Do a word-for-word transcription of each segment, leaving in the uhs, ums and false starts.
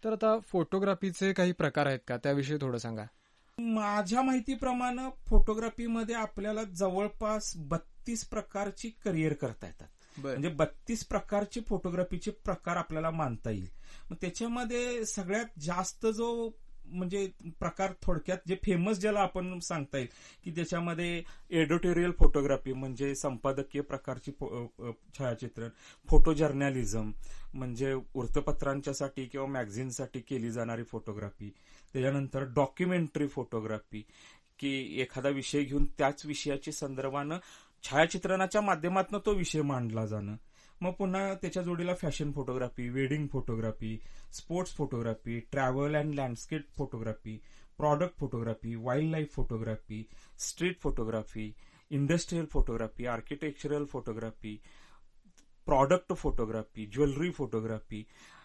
तर आता फोटोग्राफीचे काही प्रकार आहेत का, त्याविषयी थोडं सांगा. माझ्या माहितीप्रमाणे फोटोग्राफीमध्ये आपल्याला जवळपास बत्तीस प्रकारची करिअर करता येतात. म्हणजे बत्तीस प्रकारचे फोटोग्राफीचे प्रकार आपल्याला मानता येईल. मग त्याच्यामध्ये सगळ्यात जास्त जो म्हणजे प्रकार थोडक्यात जे फेमस ज्याला आपण सांगता येईल की त्याच्यामध्ये एडिटोरियल फोटोग्राफी म्हणजे संपादकीय प्रकारची छायाचित्रण, फोटो जर्नलिझम म्हणजे वृत्तपत्रांच्यासाठी किंवा मॅगझिनसाठी केली जाणारी फोटोग्राफी, त्याच्यानंतर डॉक्युमेंटरी फोटोग्राफी की एखादा विषय घेऊन त्याच विषयाच्या संदर्भानं छायाचित्रणाच्या माध्यमातून तो विषय मांडला जाणं. मग पुन्हा त्याच्या जोडीला fashion photography, wedding photography, sports photography, travel and landscape photography, product photography, wildlife photography, street photography, industrial photography, architectural photography, product photography, jewellery photography.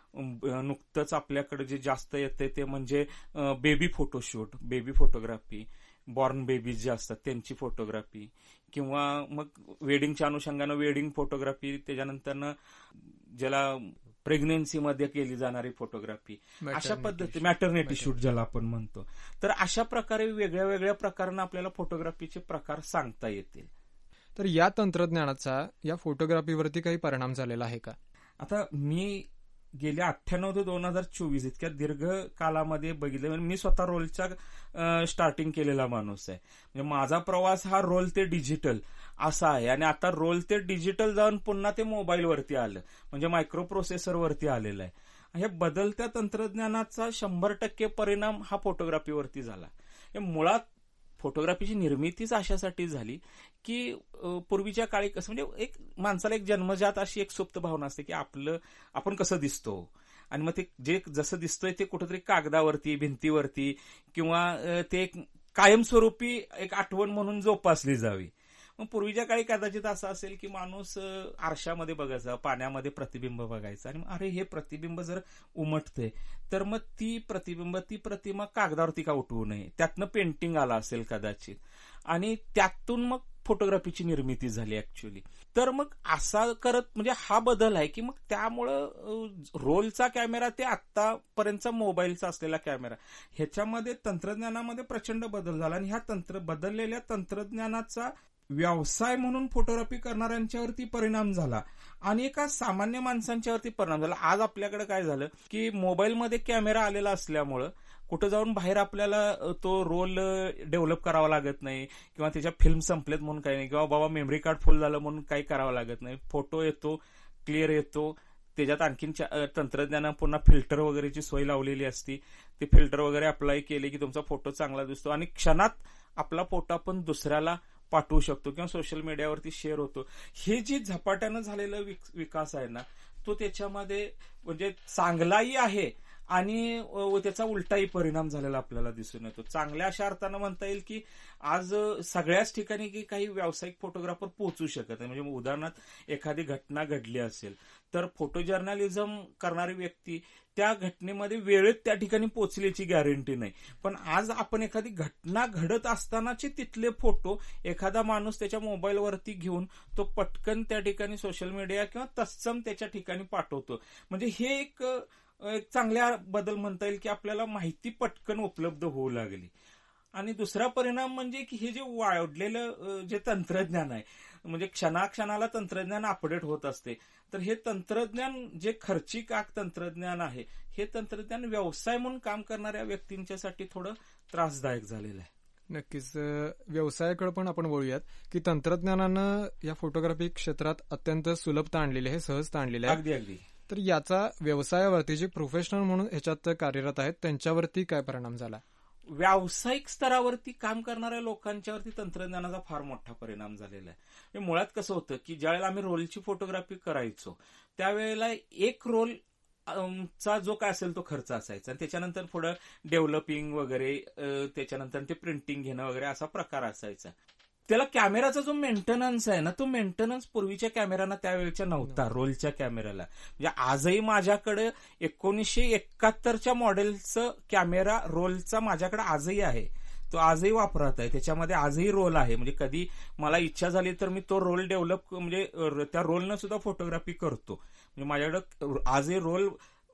नुकतंच आपल्याकडे जे जास्त येते ते म्हणजे baby photoshoot, baby photography, born babies जे असतात त्यांची फोटोग्राफी, किंवा मग वेडिंगच्या अनुषंगानं वेडिंग फोटोग्राफी, त्याच्यानंतर ज्याला प्रेग्नेन्सीमध्ये केली जाणारी फोटोग्राफी, अशा पद्धती मॅटर्निटी शूट ज्याला आपण म्हणतो. तर अशा प्रकारे वेगळ्या वेगळ्या प्रकारांना आपल्याला फोटोग्राफीचे प्रकार सांगता येतील. तर या तंत्रज्ञानाचा या फोटोग्राफीवरती काही परिणाम झालेला आहे का? आता मी गेल्या अठ्ठ्याण्णव ते दोन हजार चोवीस इतक्या दीर्घ कालामध्ये बघितलं. मी स्वतः रोलचा स्टार्टिंग केलेला माणूस आहे. म्हणजे माझा प्रवास हा रोल ते डिजिटल असा आहे. आणि आता रोल ते डिजिटल जाऊन पुन्हा ते मोबाईलवरती आलं, म्हणजे मायक्रो प्रोसेसरवरती आलेलं आहे. हे बदलत्या तंत्रज्ञानाचा शंभर टक्के परिणाम हा फोटोग्राफीवरती झाला. मुळात फोटोग्राफीची निर्मितीच अशासाठी झाली की पूर्वीच्या काळी कसं म्हणजे एक माणसाला एक जन्मजात अशी एक सुप्त भावना असते की आपलं आपण कसं दिसतो, आणि मग ते जे जसं दिसतोय ते कुठेतरी कागदावरती, भिंतीवरती किंवा ते एक कायमस्वरूपी एक आठवण म्हणून जोपासली जावी. मग पूर्वीच्या काळी कदाचित असं असेल की माणूस आरशामध्ये बघायचा, पाण्यामध्ये प्रतिबिंब बघायचं, आणि अरे हे प्रतिबिंब जर उमटते तर मग ती प्रतिबिंब ती प्रतिमा कागदावरती का उठवू नये, त्यातनं पेंटिंग आला असेल कदाचित, आणि त्यातून मग फोटोग्राफीची निर्मिती झाली ऍक्च्युअली. तर मग असा करत म्हणजे हा बदल आहे की मग त्यामुळं रोलचा कॅमेरा ते आतापर्यंतचा मोबाईलचा असलेला कॅमेरा ह्याच्यामध्ये तंत्रज्ञानामध्ये प्रचंड बदल झाला. आणि ह्या तंत्र बदललेल्या तंत्रज्ञानाचा व्यवसाय म्हणून फोटोग्राफी करणाऱ्यांच्यावरती परिणाम झाला आणि एका सामान्य माणसांच्यावरती परिणाम झाला. आज आपल्याकडे काय झालं की मोबाईलमध्ये कॅमेरा आलेला असल्यामुळं कुठं जाऊन बाहेर आपल्याला तो रोल डेव्हलप करावा लागत नाही, किंवा त्याच्या फिल्म संपलेत म्हणून काही नाही, किंवा बाबा मेमरी कार्ड फुल झालं म्हणून काही करावं लागत नाही. फोटो येतो, क्लिअर येतो. त्याच्यात आणखीन तंत्रज्ञानं पुन्हा फिल्टर वगैरेची सोय लावलेली असती. ते फिल्टर वगैरे अप्लाय केले की तुमचा फोटो चांगला दिसतो आणि क्षणात आपला फोटो आपण दुसऱ्याला पाठवू शकतो किंवा सोशल मीडियावरती शेअर होतो. हे जे झपाट्यानं झालेलं विकास आहे ना, तो त्याच्यामध्ये म्हणजे चांगलाही आहे आणि त्याचा उलटाही परिणाम झालेला आपल्याला दिसून येतो. चांगल्या अशा अर्थानं म्हणता येईल की आज सगळ्याच ठिकाणी की काही व्यावसायिक फोटोग्राफर पोहोचू शकत नाही. म्हणजे उदाहरणार्थ एखादी घटना घडली असेल तर फोटो जर्नलिझम करणारी व्यक्ती त्या घटनेमध्ये वेळेत त्या ठिकाणी पोहोचल्याची गॅरंटी नाही. पण आज आपण एखादी घटना घडत असतानाचे तिथले फोटो एखादा माणूस त्याच्या मोबाईलवरती घेऊन तो पटकन त्या ठिकाणी सोशल मीडिया किंवा तत्सम त्याच्या ठिकाणी पाठवतो. म्हणजे हे एक एक चांगल्या बदल म्हणता येईल की आपल्याला माहिती पटकन उपलब्ध होऊ लागली. आणि दुसरा परिणाम म्हणजे की हे जे वाढलेलं जे तंत्रज्ञान आहे, म्हणजे क्षणाक्षणाला तंत्रज्ञान अपडेट होत असते, तर हे तंत्रज्ञान जे खर्चिक तंत्रज्ञान आहे, हे तंत्रज्ञान व्यवसाय म्हणून काम करणाऱ्या व्यक्तींच्यासाठी थोडं त्रासदायक झालेलं आहे. नक्कीच. व्यवसायाकडे पण आपण बोलूयात की तंत्रज्ञानानं या फोटोग्राफी क्षेत्रात अत्यंत सुलभता आणलेली आहे, सहजता आणलेली आहे. अगदी अगदी. तर याचा व्यवसायावरती जे प्रोफेशनल म्हणून ह्याच्यात कार्यरत आहेत त्यांच्यावरती काय परिणाम झाला? व्यावसायिक स्तरावरती काम करणाऱ्या लोकांच्यावरती तंत्रज्ञानाचा फार मोठा परिणाम झालेला आहे. मुळात कसं होतं की ज्यावेळेला आम्ही रोलची फोटोग्राफी करायचो त्यावेळेला एक रोल चा जो काय असेल तो खर्च असायचा, आणि त्याच्यानंतर पुढं डेव्हलपिंग वगैरे, त्याच्यानंतर ते प्रिंटिंग घेणं वगैरे असा प्रकार असायचा. त्याला कॅमेराचा जो मेंटेनन्स आहे ना, तो मेंटेनन्स पूर्वीच्या कॅमेराना त्यावेळेच्या नव्हता, रोलच्या कॅमेराला. म्हणजे आजही माझ्याकडे एकोणीसशे एकाहत्तरच्या मॉडेलचं कॅमेरा रोलचा माझ्याकडे आजही आहे. तो आजही वापरात आहे, त्याच्यामध्ये आजही रोल आहे. म्हणजे कधी मला इच्छा झाली तर मी तो रोल डेव्हलप म्हणजे त्या रोलनं सुद्धा फोटोग्राफी करतो. म्हणजे माझ्याकडे आजही रोल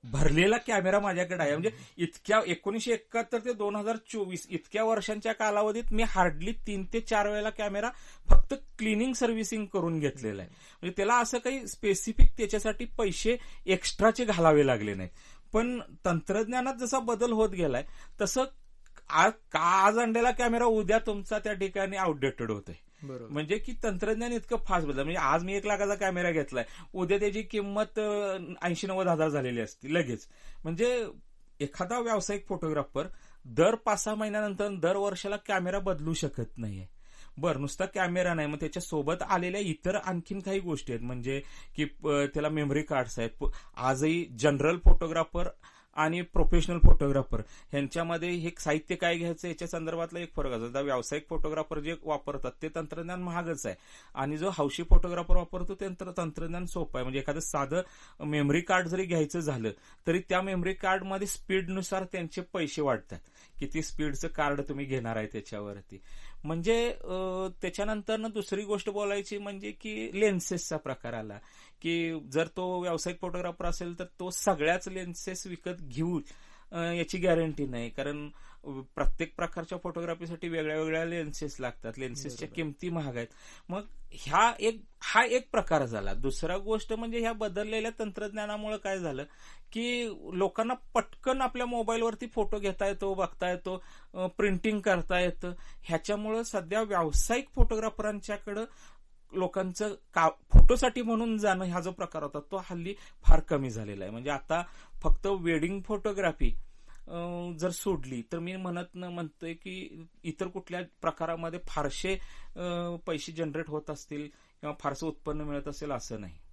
भरलेला कॅमेरा माझ्याकडे आहे. म्हणजे इतक्या एकोणीसशे एकाहत्तर ते दोन हजार चोवीस इतक्या वर्षांच्या कालावधीत मी हार्डली तीन ते चार वेळेला कॅमेरा फक्त क्लिनिंग सर्व्हिसिंग करून घेतलेला आहे. म्हणजे त्याला असं काही स्पेसिफिक त्याच्यासाठी पैसे एक्स्ट्राचे घालावे लागले नाहीत. पण तंत्रज्ञानात जसा बदल होत गेलाय तसं आज का आज आणलेला कॅमेरा उद्या तुमचा त्या ठिकाणी आउटडेटेड होतोय. म्हणजे की तंत्रज्ञान इतकं फास्ट बदल. म्हणजे आज मी एक लाखाचा कॅमेरा घेतलाय, उद्या त्याची किंमत ऐंशी नव्वद हजार झालेली असते लगेच. म्हणजे एखादा व्यावसायिक फोटोग्राफर दर पाच सहा महिन्यानंतर दर वर्षाला कॅमेरा बदलू शकत नाहीये. बरं, नुसता कॅमेरा नाही, मग त्याच्या सोबत आलेल्या इतर आणखीन काही गोष्टी आहेत. म्हणजे की त्याला मेमरी कार्ड्स आहेत. आजही जनरल फोटोग्राफर आणि प्रोफेशनल फोटोग्राफर ह्यांच्यामध्ये हे साहित्य काय घ्यायचं याच्या संदर्भातला एक फरक असतो. व्यावसायिक फोटोग्राफर जे वापरतात ते तंत्रज्ञान महागच आहे, आणि जो हौशी फोटोग्राफर वापरतो ते तंत्रज्ञान सोपं आहे. म्हणजे एखादं साधं मेमरी कार्ड जरी घ्यायचं झालं तरी त्या मेमरी कार्डमध्ये स्पीडनुसार त्यांचे पैसे वाढतात. किती स्पीडचं कार्ड तुम्ही घेणार आहे त्याच्यावरती. म्हणजे त्याच्यानंतर दुसरी गोष्ट बोलायची म्हणजे की लेन्सेसचा प्रकार आला, की जर तो व्यावसायिक फोटोग्राफर असेल तर तो सगळ्याच लेन्सेस विकत घेऊ याची गॅरंटी नाही, कारण प्रत्येक प्रकारच्या फोटोग्राफीसाठी वेगळ्या वेगळ्या लेन्सेस लागतात. लेन्सेसच्या किमती महाग आहेत. मग ह्या एक हा एक प्रकार झाला. दुसरा गोष्ट म्हणजे ह्या बदललेल्या तंत्रज्ञानामुळे काय झालं की लोकांना पटकन आपल्या मोबाईलवरती फोटो घेता येतो, बघता येतो, प्रिंटिंग करता येतं. ह्याच्यामुळे सध्या व्यावसायिक फोटोग्राफरांच्याकडं लोकांचं का फोटोसाठी म्हणून जाणं हा जो प्रकार होता तो हल्ली फार कमी झालेला आहे. म्हणजे आता फक्त वेडिंग फोटोग्राफी जर सोडली तर मी म्हणत म्हणतोय की इतर कुठल्या प्रकारामध्ये फारसे पैसे जनरेट होत असतील किंवा फारसं उत्पन्न मिळत असेल असं नाही.